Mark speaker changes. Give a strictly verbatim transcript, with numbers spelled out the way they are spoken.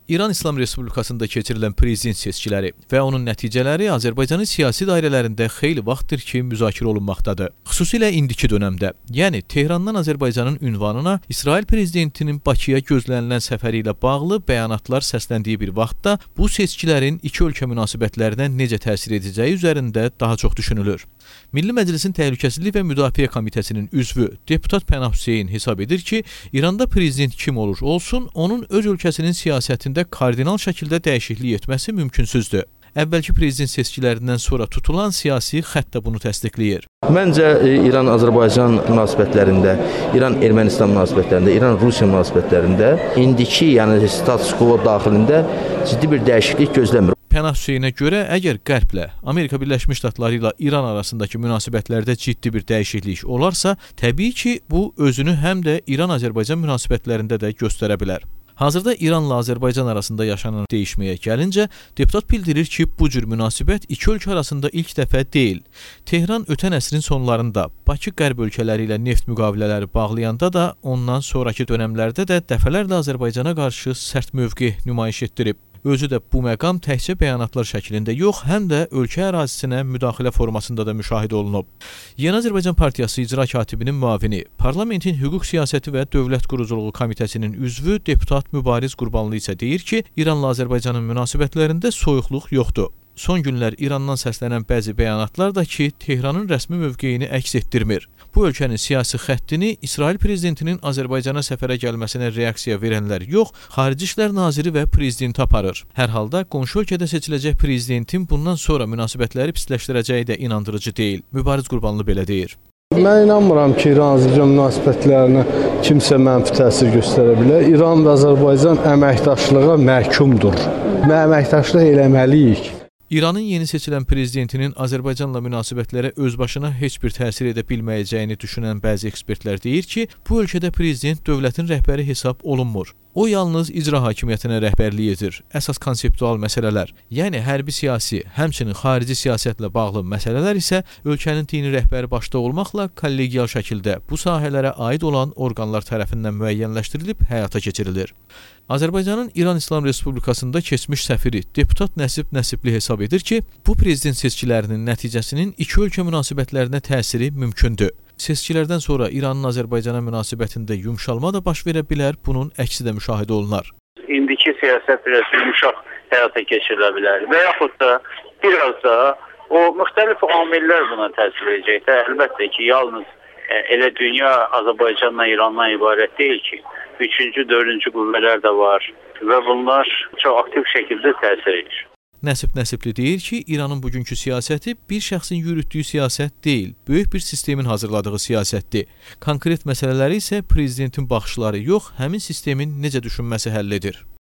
Speaker 1: İran İslam Respublikasında keçirilən prezident seçkiləri və onun nəticələri Azərbaycanın siyasi dairələrində xeyli vaxtdır ki, müzakirə olunmaqdadır. Xüsusilə indiki dönəmdə, yəni Tehrandan Azərbaycanın ünvanına İsrail prezidentinin Bakıya gözlənilən səfəri ilə bağlı bəyanatlar səsləndiyi bir vaxtda bu seçkilərin iki ölkə münasibətlərinə necə təsir edəcəyi üzərində daha çox düşünülür. Milli Məclisin Təhlükəsizlik və Müdafiə Komitəsinin üzvü deputat Pənah Hüseyn hesab edir ki, İranda prezident kim olur olsun, onun öz ölkəsinin siyasətində kardinal şəkildə dəyişiklik etməsi mümkünsüzdür. Əvvəlki prezident seçkilərindən sonra tutulan siyasi xətt də bunu təsdiqləyir.
Speaker 2: Məncə İran-Azərbaycan münasibətlərində, İran-Ermənistan münasibətlərində, İran-Rusiya münasibətlərində indiki, yəni status quo daxilində ciddi bir dəyişiklik gözləmir.
Speaker 1: Pənah Hüseynə görə, əgər Qərblə, Amerika Birləşmiş Ştatları ilə İran arasındakı münasibətlərdə ciddi bir dəyişiklik olarsa, təbii ki, bu özünü həm də İran-Azərbaycan münasibətlərində də göstərə bilər. Hazırda İranla Azərbaycan arasında yaşanan dəyişməyə gəlincə, deputat bildirir ki, bu cür münasibət iki ölkə arasında ilk dəfə deyil. Tehran ötən əsrin sonlarında Bakı Qərb ölkələri ilə neft müqavilələri bağlayanda da, ondan sonraki dönəmlərdə də dəfələrlə Azərbaycana qarşı sərt mövqe nümayiş etdirib. Özü də bu məqam təkcə bəyanatlar şəklində yox, həm də ölkə ərazisinə müdaxilə formasında da müşahidə olunub. Yeni Azərbaycan Partiyası icra katibinin müavini, Parlamentin Hüquq Siyasəti və Dövlət Quruculuğu Komitəsinin üzvü deputat Mübariz Qurbanlı isə deyir ki, İranla Azərbaycanın münasibətlərində soyuqluq yoxdur. Son günlər İrandan səslənən bəzi bəyanatlar da ki, Tehranın rəsmi mövqeyini əks etdirmir. Bu ölkənin siyasi xəttini İsrail prezidentinin Azərbaycana səfərə gəlməsinə reaksiya verənlər yox, Xarici İşlər Naziri və prezidenti aparır. Hər halda qonşu ölkədə seçiləcək prezidentin bundan sonra münasibətləri pisləşdirəcəyi də inandırıcı deyil. Mübariz Qurbanlı belə deyir.
Speaker 3: Mən inanmıram ki, İran-Azərbaycan münasibətlərinə kimsə mənfi təsir göstərə bilər. İran və Azərbaycan əməkdaşlığa məhkumdur. Əməkdaşlıq eləməliyik.
Speaker 1: İranın yeni seçilən prezidentinin Azərbaycanla münasibətlərə özbaşına heç bir təsir edə bilməyəcəyini düşünən bəzi ekspertlər deyir ki, bu ölkədə prezident dövlətin rəhbəri hesab olunmur. O yalnız icra hakimiyyətinə rəhbərlik edir. Əsas konseptual məsələlər, yəni hərbi siyasi, həmçinin xarici siyasətlə bağlı məsələlər isə ölkənin dini rəhbəri başda olmaqla kollegial şəkildə bu sahələrə aid olan orqanlar tərəfindən müəyyənləşdirilib həyata keçirilir. Azərbaycanın İran İslam Respublikasında keçmiş səfiri deputat Nəsib Nəsibli hesab edir ki, bu prezident seçkilərinin nəticəsinin iki ölkə münasibətlərinə təsiri mümkündür. Seçkilərdən sonra İranın Azərbaycana münasibətində yumşalma da baş verə bilər, bunun əksi də müşahidə olunar.
Speaker 4: İndiki siyasət biraz yumşaq həyata keçirilə bilər və yaxud da biraz da o müxtəlif amillər buna təsir edəcəkdir. Əlbəttə ki, yalnız elə dünya Azərbaycanla İrandan ibarət deyil ki, üçüncü, dördüncü qüvvələr də var və bunlar çox aktiv şəkildə təsir edir.
Speaker 1: Nəsib Nəsibli deyir ki, İranın bugünkü siyasəti bir şəxsin yürütdüyü siyasət deyil, böyük bir sistemin hazırladığı siyasətdir. Konkret məsələləri isə prezidentin baxışları yox, həmin sistemin necə düşünməsi həll edir.